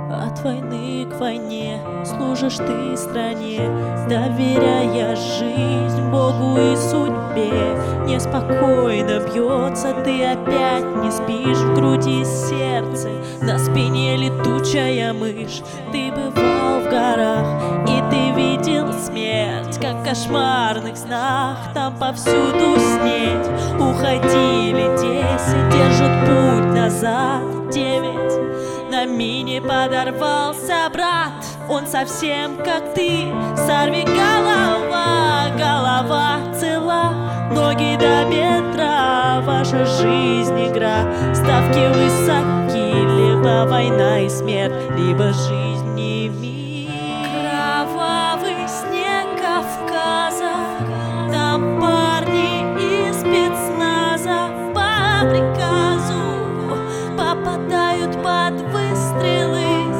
От войны к войне служишь ты стране, доверяя жизнь Богу и судьбе. Неспокойно бьется, ты опять не спишь, в груди сердце, на спине летучая мышь. Ты бывал в горах, и ты видел смерть, как в кошмарных снах, там повсюду снеть. Уходили 10, держат путь назад 9. На мине подорвался брат, он совсем как ты. Сорви голова, голова цела, ноги до бедра. Ваша жизнь игра, ставки высоки, либо война и смерть, либо жизнь и мир. Кровавый снег Кавказа, там парни из спецназа по приказу попадают под выстрелы.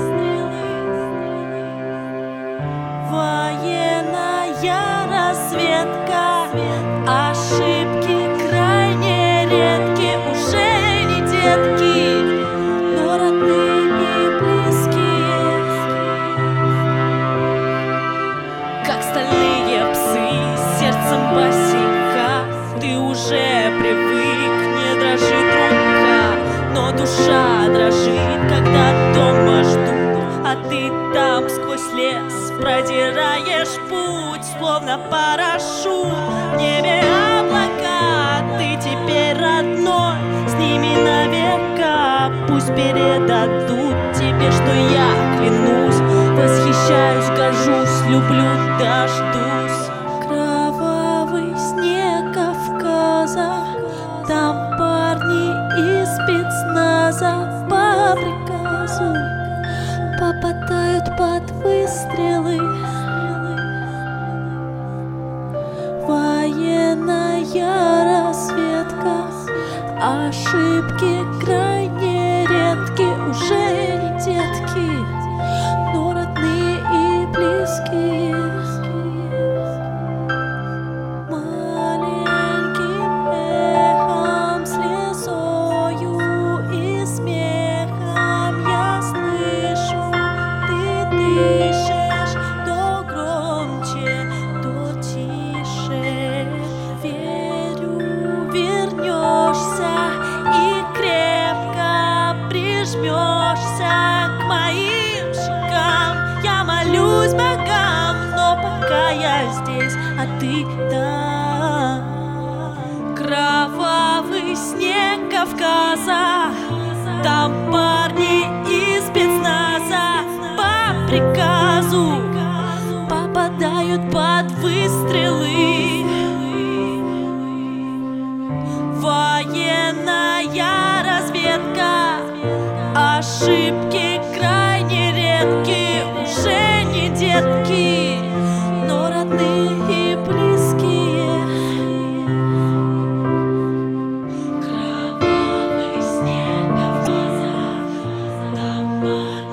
Военная разведка, ошибки крайне редки, уже не детки, но родные и близкие. Как стальные псы с сердцем босика, ты уже привык, не дрожит рука, но душа дрожит, когда дома ждут, а ты там сквозь лес продираешь путь, словно парашют. В небе облака, ты теперь родной, с ними навека. Пусть передадут тебе, что я клянусь, восхищаюсь, горжусь, люблю, дождусь. Кровавый снег Кавказа, там парни из спецназа по приказу попадают под выстрелы. Военная разведка, ошибки крайне редки, уже не детки, но родные и близкие. Маленьким эхом, слезою и смехом я слышу, ты дышишь то громче, то тише. Верю, вернешься и крепко прижмешься к моим щекам. Я молюсь богам, но пока я здесь, а ты там. Кровавый снег Кавказа, там парни из спецназа по приказу попадают под выстрелы. Военная разведка, ошибки крайне редки, уже не детки, но родные и близкие. Кровавый снег Кавказа, там